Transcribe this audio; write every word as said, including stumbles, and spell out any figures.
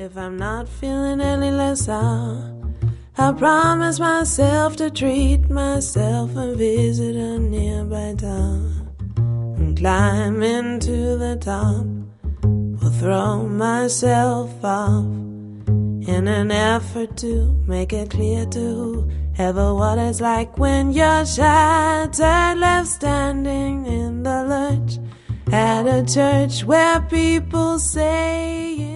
If I'm not feeling any less out, I promise myself to treat myself and visit a nearby town and climb into the top or throw myself off in an effort to make it clear to whoever what it's like when you're shattered, left standing in the lurch at a church where people say